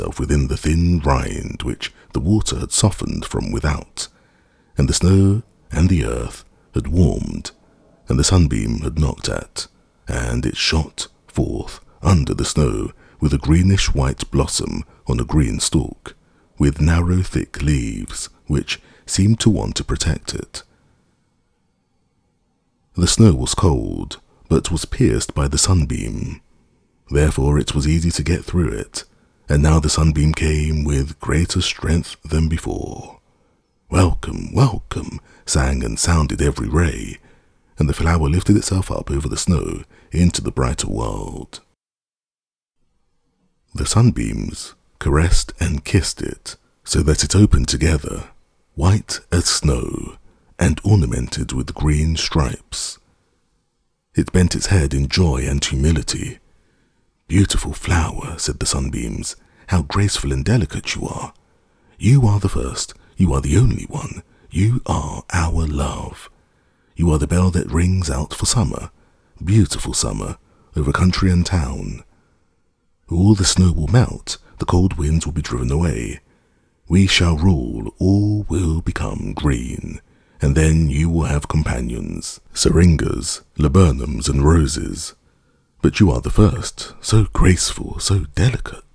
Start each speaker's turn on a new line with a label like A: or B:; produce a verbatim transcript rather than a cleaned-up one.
A: itself within the thin rind which the water had softened from without, and the snow and the earth had warmed, and the sunbeam had knocked at, and it shot forth under the snow with a greenish-white blossom on a green stalk, with narrow thick leaves which seemed to want to protect it. The snow was cold, but was pierced by the sunbeam. Therefore it was easy to get through it, and now the sunbeam came with greater strength than before. "Welcome, welcome," sang and sounded every ray, and the flower lifted itself up over the snow into the brighter world. The sunbeams caressed and kissed it, so that it opened together, white as snow, and ornamented with green stripes. It bent its head in joy and humility. "Beautiful flower," said the sunbeams, "how graceful and delicate you are. You are the first, you are the only one, you are our love. You are the bell that rings out for summer, beautiful summer, over country and town. All the snow will melt, the cold winds will be driven away. We shall rule, all will become green, and then you will have companions, syringas, laburnums and roses. But you are the first, so graceful, so delicate.